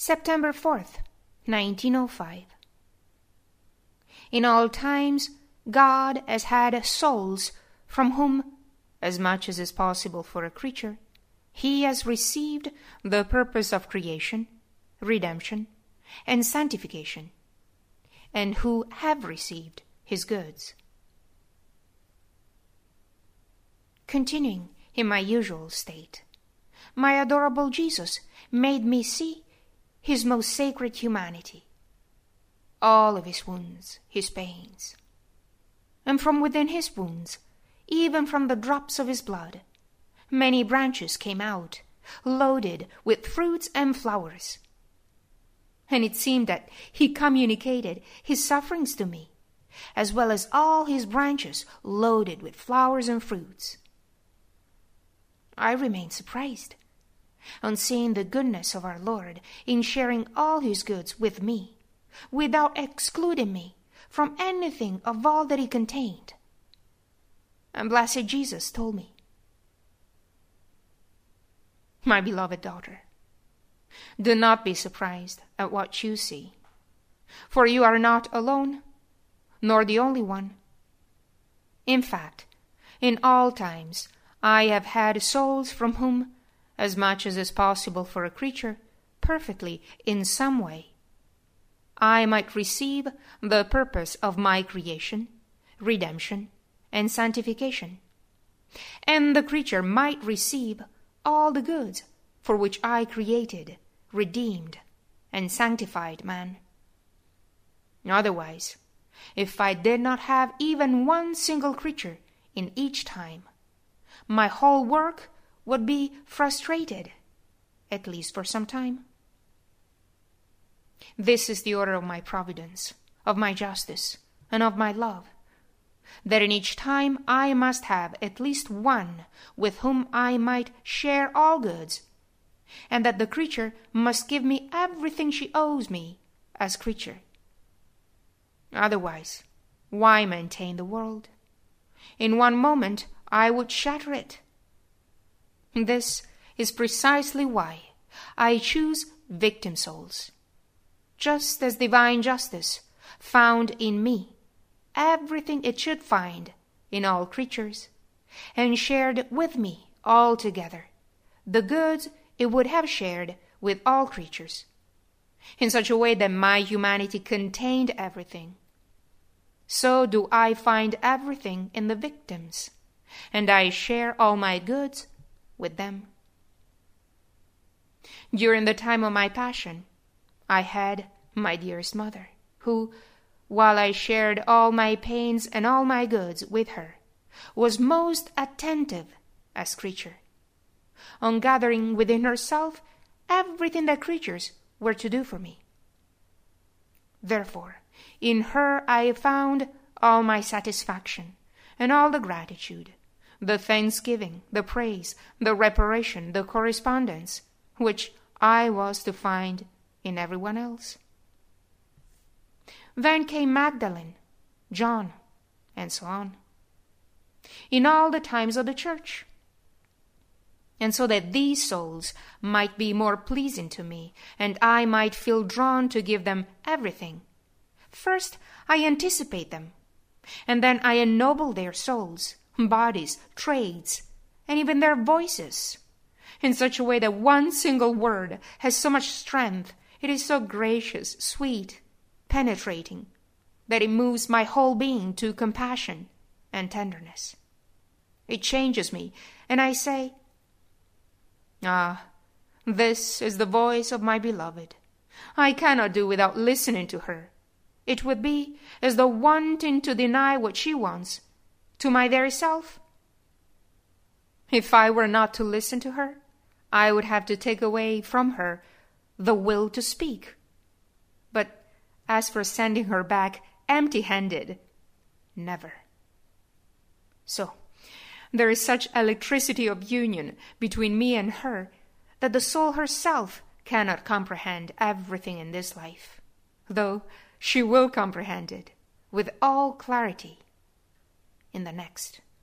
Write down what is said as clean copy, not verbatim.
September 4th, 1905. In all times, God has had souls from whom, as much as is possible for a creature, he has received the purpose of creation, redemption, and sanctification, and who have received his goods. Continuing in my usual state, my adorable Jesus made me see his most sacred humanity, all of his wounds, his pains. And from within his wounds, even from the drops of his blood, many branches came out, loaded with fruits and flowers. And it seemed that he communicated his sufferings to me, as well as all his branches loaded with flowers and fruits. I remained surprised on seeing the goodness of our Lord in sharing all his goods with me, without excluding me from anything of all that he contained. And blessed Jesus told me, "My beloved daughter, do not be surprised at what you see, for you are not alone, nor the only one. In fact, in all times I have had souls from whom, as much as is possible for a creature, perfectly in some way, I might receive the purpose of my creation, redemption, and sanctification, and the creature might receive all the goods for which I created, redeemed, and sanctified man. Otherwise, if I did not have even one single creature in each time, my whole work would be frustrated, at least for some time. This is the order of my providence, of my justice, and of my love, that in each time I must have at least one with whom I might share all goods, and that the creature must give me everything she owes me as creature. Otherwise, why maintain the world? In one moment I would shatter it. This is precisely why I choose victim souls, just as divine justice found in me everything it should find in all creatures, and shared with me altogether the goods it would have shared with all creatures, in such a way that my humanity contained everything. So do I find everything in the victims, and I share all my goods with them. During the time of my passion, I had my dearest mother, who, while I shared all my pains and all my goods with her, was most attentive as creature, on gathering within herself everything that creatures were to do for me. Therefore, in her I found all my satisfaction and all the gratitude, the thanksgiving, the praise, the reparation, the correspondence, which I was to find in everyone else. Then came Magdalene, John, and so on, in all the times of the church. And so that these souls might be more pleasing to me, and I might feel drawn to give them everything, first I anticipate them, and then I ennoble their souls, bodies, trades, and even their voices, in such a way that one single word has so much strength, it is so gracious, sweet, penetrating, that it moves my whole being to compassion and tenderness. It changes me, and I say, "Ah, this is the voice of my beloved. I cannot do without listening to her. It would be as though wanting to deny what she wants to my very self. If I were not to listen to her, I would have to take away from her the will to speak. But as for sending her back empty-handed, never. So, there is such electricity of union between me and her that the soul herself cannot comprehend everything in this life, though she will comprehend it with all clarity in the next."